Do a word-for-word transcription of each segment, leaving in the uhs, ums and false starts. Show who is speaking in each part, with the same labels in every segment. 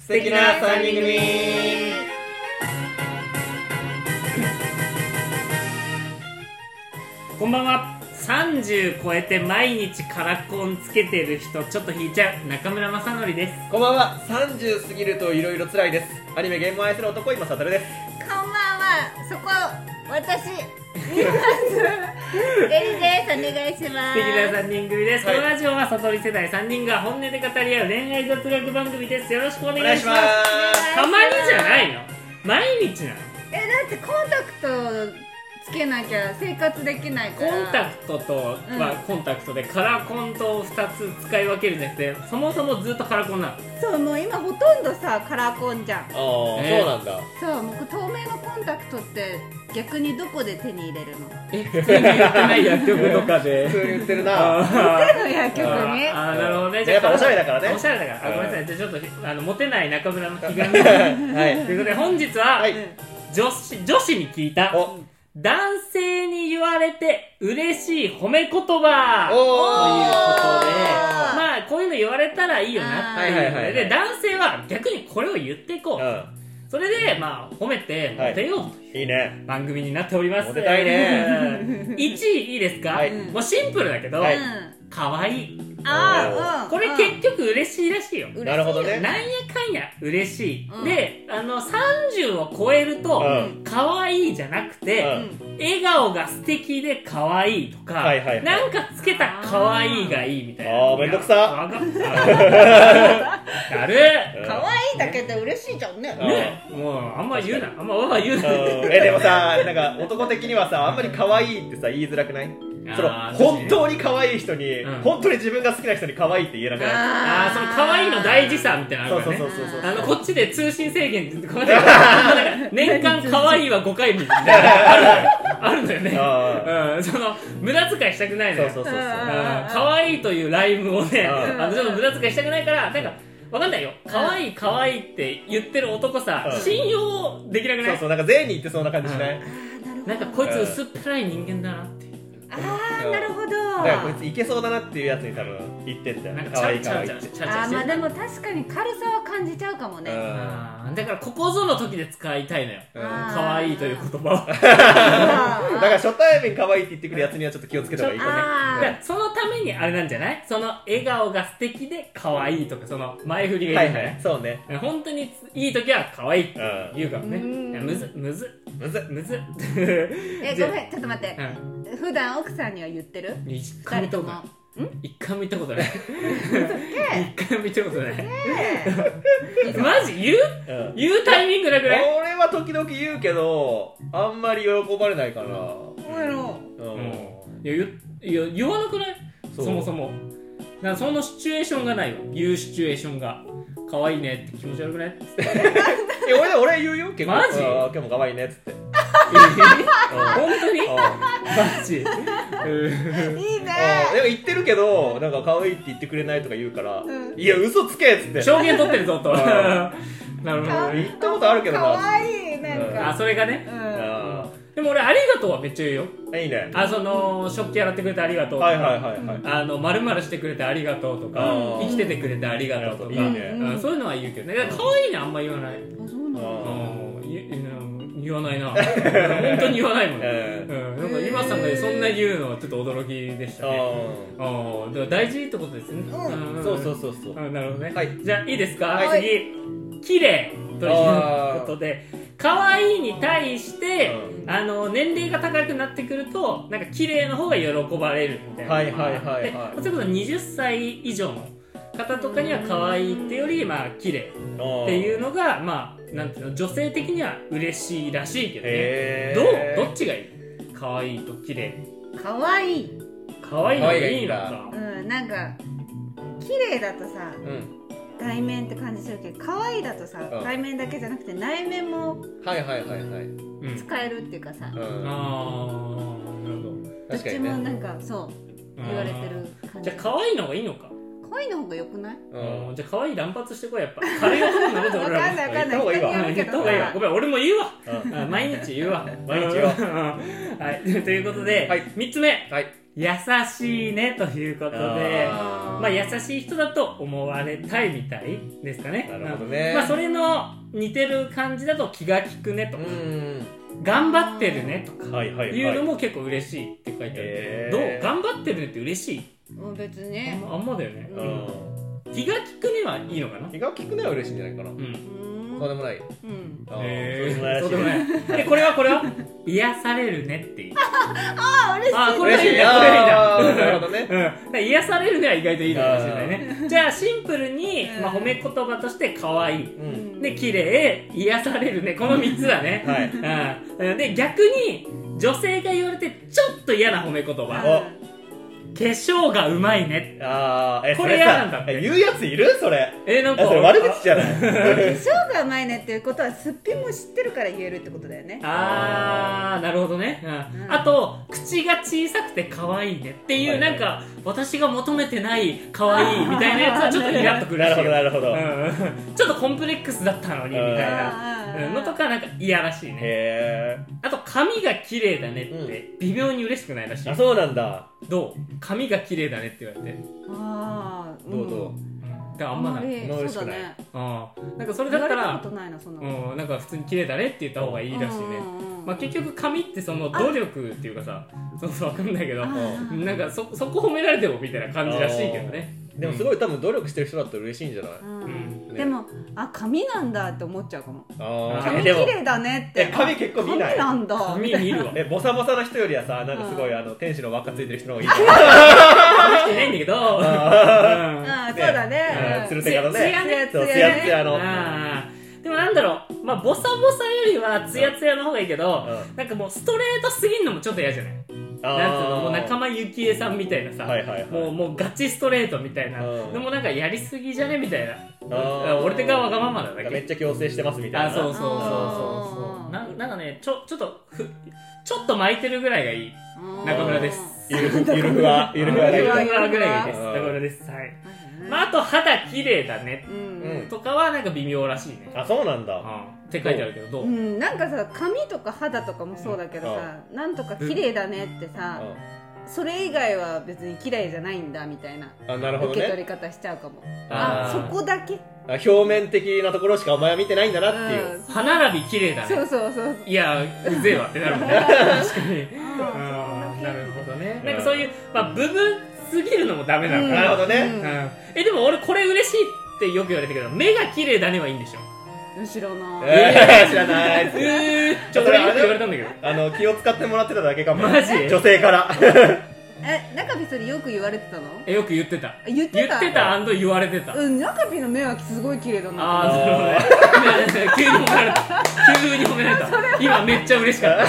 Speaker 1: 素敵なさんにん組。
Speaker 2: こんばんは。さんじゅう超えて毎日カラコンつけてる人ちょっと引いちゃう中村正則です。
Speaker 1: こんばんは。さんじゅう過ぎるといろいろ辛いです。アニメゲームを愛する男今悟です。
Speaker 3: こんばんは。そこ私見ますエリです。お願いします。
Speaker 2: 素敵なさんにん組です、はい、このラジオは悟り世代さんにんが本音で語り合う恋愛雑学番組です。よろしくお願いします。たまにじゃないの？毎日なの？
Speaker 3: え、だってコンタクトつけなきゃ生活できないから。
Speaker 2: コンタクトとは、うん、コンタクトでカラコンとふたつ使い分けるんじゃなくて、そもそもずっとカラコンなの。
Speaker 3: そう、もう今ほとんどさカラコンじゃん。ああ、
Speaker 1: えー、そうなんだ。
Speaker 3: そう、もう透明のコンタクトって逆にどこで手に入れるの？
Speaker 2: え、普通に売ってない薬局とかで
Speaker 1: 普通に売ってるな。
Speaker 3: 売ってるの薬局に。
Speaker 2: ああ、なるほどね。
Speaker 1: じゃあやっぱおしゃれだからね。
Speaker 2: おしゃれだから。あ、ごめんなさい。じゃあちょっとあのモテない中村の気がはいということで本日は、はい、女子女子に聞いた男性に言われて嬉しい褒め言葉ということで、まあこういうの言われたらいいよなっていうので、男性は逆にこれを言っていこう、うん、それでまあ褒めてモテようという番組になっております。
Speaker 1: モテたいね。
Speaker 2: いちいいいですか、はい、もうシンプルだけど、はい、かわいい。
Speaker 3: ああ、
Speaker 2: これ結局嬉しいらしいよ。
Speaker 1: なるほどね。
Speaker 2: なんやかんや嬉しい、うん、で、あのさんじゅうを超えると、うん、かわいいじゃなくて、うん、笑顔が素敵でかわいいとか、はいはいはい、なんかつけたかわいいがいいみたいな。
Speaker 1: ああ、めんどくさ。
Speaker 2: やる。
Speaker 3: かわいいだけで嬉しいじゃんね。
Speaker 2: ね、もうあんま言うな、あんまわわ言うな。
Speaker 1: え、でもさ、なんか男的にはさ、あんまりかわいいってさ言いづらくない？その本当に可愛い人に、うん、本当に自分が好きな人に可愛いって言えなくない？
Speaker 2: ああ、その可愛いの大事さみたいなのあるからね。そうそうそうそう。あのこっちで通信制限って年間可愛いはごかいみたいなあるのよね。うん、その無駄遣いしたくないのよ。そうそうそうそう。可愛いというライムをね、あのちょっと無駄遣いしたくないから、なんかわかんないよ。可愛い可愛いって言ってる男さ、うん、信用できなくない？そう
Speaker 1: そう、なんか全員に言ってそうな感じしない？
Speaker 2: うん、なんかこいつ薄っぺらい人間だなって。
Speaker 3: ああ、なるほど。
Speaker 1: だからこいついけそうだなっていうやつに多分言ってんだよ。なんか可愛い可愛いって。
Speaker 3: ああ、まあでも確かに軽さは感じちゃうかもね。
Speaker 2: あ、だからここぞの時で使いたいのよ。可愛いという言葉を。だ
Speaker 1: から初対面可愛いって言ってくるやつにはちょっと気をつけた方がいいか
Speaker 2: ね。そのためにあれなんじゃない？その笑顔が素敵で可愛いとか、その前振りがいいんじゃない？
Speaker 1: そうね。
Speaker 2: 本当にいい時は可愛いって言うからね。むずむずむずむず。
Speaker 3: え、ごめん、ちょっと待って。普段奥さんには言ってる？
Speaker 2: 一回も言ったことない。一回も言ったことない。一回も言ったことない。マジ言う？言うタイミングなくない？
Speaker 1: 俺は時々言うけど、あんまり喜ばれないから。
Speaker 3: そうやろ。
Speaker 2: いや言わなくない？そもそも。なんかそのシチュエーションがないわ。言うシチュエーションが。可愛いねって気持ち悪くない？
Speaker 1: いや俺俺言うよ結構。
Speaker 2: マジ？
Speaker 1: 今日も可愛いねっつって。
Speaker 2: 本当に？マジ？いい
Speaker 3: ね。
Speaker 1: でも言ってるけどなんか可愛いって言ってくれないとか言うから、いや嘘つけっつって。
Speaker 2: 証言取ってるぞと。なるほど。
Speaker 1: 言ったことあるけどな。
Speaker 3: 可愛いなんか。
Speaker 2: あ、それがね。でも俺ありがとうはめっちゃ言うよ。
Speaker 1: いいね。
Speaker 2: あ、その食器洗ってくれてありがとうとか、
Speaker 1: はいはいはいはい、
Speaker 2: あの丸々してくれてありがとうとか、生きててくれてありがとうとか、いいね、うん、そういうのは言うけどね。可愛いねあんま言わない。
Speaker 3: あ、そうなの？
Speaker 2: 言わないな。本当に言わないもんね。うん、なんか今さんがそんな言うのはちょっと驚きでしたね。ああ、だから大事ってことですね。
Speaker 1: そうそうそうそう。
Speaker 2: なるほどね。
Speaker 1: はい。
Speaker 2: じゃあいいですか？次、綺麗ということで。可愛いに対して、うん、あの年齢が高くなってくるとなんか綺麗の方が喜ばれるみたいな。
Speaker 1: はいはいはいはい。
Speaker 2: それこそにじゅっさい以上の方とかには可愛いってよりまあ綺麗っていうのがまあなんていうの女性的には嬉しいらしいけどね。どうどっちがいい？可愛いと綺麗。
Speaker 3: 可愛い。
Speaker 2: 可愛いのがいいのか。
Speaker 3: うん、なんか綺麗だとさ。うん、対面って感じするけど可愛いだとさ、うん、対面だけじゃなくて内面も
Speaker 1: はいはいはいはい
Speaker 3: 使えるっていうかさ、うん、
Speaker 2: ああなるほど。
Speaker 3: どっちもなんかそう言われてる感じ。
Speaker 2: じゃあ可愛いのがいいのか。
Speaker 3: 可愛いの方が良くない？
Speaker 2: うん、じゃあ可愛い乱発してこいやっぱ。軽い男になるぞ俺らも。
Speaker 3: わかんないわかんない。
Speaker 1: 言った方がいいわ。
Speaker 2: 言った方がいいわ。ごめん俺も言うわ。毎日言うわ。
Speaker 1: 毎日言うわ。
Speaker 2: はいということで、はい、みっつめ。
Speaker 1: はい。
Speaker 2: 優しいねということで、あまあ優しい人だと思われたいみたいですかね。
Speaker 1: なるほどね。
Speaker 2: まあそれの似てる感じだと気が利くねとか、頑張ってるねとかいうのも結構嬉しいって書いてあるけど、どう？頑張ってるねって嬉しい？
Speaker 3: 別にね。
Speaker 2: あんまだよね。気が利くねはいいのかな？
Speaker 1: 気が利くねは嬉しいんじゃないかな。そうでもない。
Speaker 3: うん。
Speaker 2: そうでもない。え、これはこれは癒されるねっていう。
Speaker 3: ああ、嬉しい。
Speaker 2: あ、これいいんだ、これいいんだ。
Speaker 1: なるほどね。
Speaker 2: うん。癒されるねは意外といいのかもしれないね。じゃあシンプルに、まあ褒め言葉として可愛い。で、綺麗、癒されるね。このみっつだね。はい。で、逆に女性が言われてちょっと嫌な褒め言葉。化粧がうまいね。
Speaker 1: ああ、え、
Speaker 2: これ嫌なんだって。
Speaker 1: 言うやついる？それ。
Speaker 2: え、なんか。
Speaker 1: それ悪口じゃない。化
Speaker 3: 粧がうまいねっていうことは、すっぴんも知ってるから言えるってことだよね。
Speaker 2: あー、なるほどね。うん。あと、口が小さくて可愛いねっていう、なんか、私が求めてない可愛いみたいなやつはちょっとイラっとくるし。
Speaker 1: なるほど、なるほど。
Speaker 2: ちょっとコンプレックスだったのに、みたいなのとか、なんか嫌らしいね。へー。あと、髪が綺麗だねって、微妙に嬉しくないらしい。
Speaker 1: あ、そうなんだ。
Speaker 2: どう？髪が綺麗だねって言われて。
Speaker 3: ああ、
Speaker 1: どうどう？
Speaker 2: だからあんまない。
Speaker 3: そうだね。
Speaker 2: ああ、なんかそれだったら、
Speaker 3: うん、
Speaker 2: なんか普通に綺麗だねって言った方がいいらしいね。まあ結局髪ってその努力っていうかさ、そうそうわかんないけど、なんかそそこ褒められてもみたいな感じらしいけどね。
Speaker 1: でもすごい多分努力してる人だったら嬉しいんじゃない？
Speaker 3: でもあ髪なんだって思っちゃうかも。髪綺麗だねって。
Speaker 1: 髪結構見ない。
Speaker 3: 髪なんだ。
Speaker 2: 髪見るわ。
Speaker 1: えボサボサの人よりはさなんかすごいあの天使の輪っかついてる人の方がいい。
Speaker 2: 髪してないんだけど。
Speaker 3: ああそうだね。
Speaker 1: つるてかのね。
Speaker 3: ツヤね。
Speaker 1: ツヤツヤの。
Speaker 2: でもなんだろう、まあボサボサよりはツヤツヤの方がいいけど、なんかもうストレートすぎんのもちょっと嫌じゃない？なんつうのもう仲間由紀恵さんみたいなさ、もうもうガチストレートみたいな、でもなんかやりすぎじゃねみたいな、俺がわがままだだけ
Speaker 1: めっちゃ強制してますみたいな。
Speaker 2: あ、そうそうそうそうそう。ななんかねちょちょっとふちょっと巻いてるぐらいがいい中村です。
Speaker 1: ゆるゆるふわゆるふわ
Speaker 2: ぐらいがいいです。中村です。はい。まああと肌綺麗だねとかはなんか微妙らしいね。
Speaker 1: あ、そうなんだ。
Speaker 2: って書いてあるけどどう？
Speaker 3: うん、なんかさ髪とか肌とかもそうだけどさ、なんとか綺麗だねってさ、それ以外は別に綺麗じゃないんだみたいな受け取り方しちゃうかも。あ、そこだけ。
Speaker 1: 表面的なところしかお前は見てないんだなっていう。
Speaker 2: 歯並び綺麗だね。
Speaker 3: そうそうそう。
Speaker 2: いやうぜえわってなるもんね。確かに。なるほどね。なんかそういうまあ部分すぎるのもダメなのかな。
Speaker 1: なるほどね。
Speaker 2: えでも俺これ嬉しいってよく言われたけど目が綺麗だねはいいんでしょ。
Speaker 3: 知らない。
Speaker 1: えー、知らない。
Speaker 2: えー、ちょっと言われたんだけど。
Speaker 1: あの気を使ってもらってただけかも。
Speaker 2: マジ？
Speaker 1: 女性から。
Speaker 3: え、中日それよく言われてたの？
Speaker 2: え、よく言ってた。
Speaker 3: 言ってた。
Speaker 2: 言ってた&言われてた。
Speaker 3: うん、中日の目はすごい綺麗だな。
Speaker 2: ああ、なるほどね。急に褒められた。急に褒められた。今めっちゃ嬉しかった。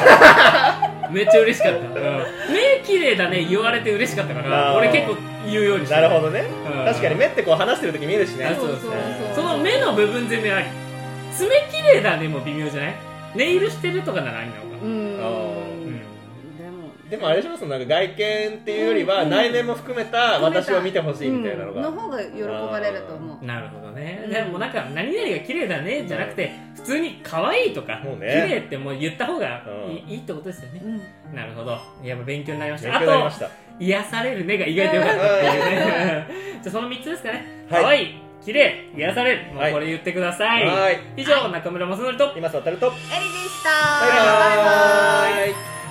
Speaker 2: めっちゃ嬉しかった。目綺麗だね言われて嬉しかったから、俺結構言うようにして。
Speaker 1: なるほどね。確かに目ってこう話してる時見えるしね。
Speaker 2: そうそうそう。その目の部分攻めあり。爪綺麗だねも微妙じゃない？ネイルしてるとかならありなのか。うん。
Speaker 3: でも
Speaker 1: でもあれでしょ、そのなんか外見っていうよりは内面も含めた私を見てほしいみたいなのが。
Speaker 3: の方が喜ばれると思う。
Speaker 2: なるほどね。でもなんか何々が綺麗だねじゃなくて普通に可愛いとか綺麗ってもう言った方がいいってことですよね。なるほど。やっぱ勉強になりました。あと癒されるねが意外と良かったっていうね。じゃあそのみっつですかね。可愛い。綺麗、癒される、もうこれ言ってください。以上、中村正則と
Speaker 1: 今里とエリで
Speaker 3: した。
Speaker 1: バイバイ。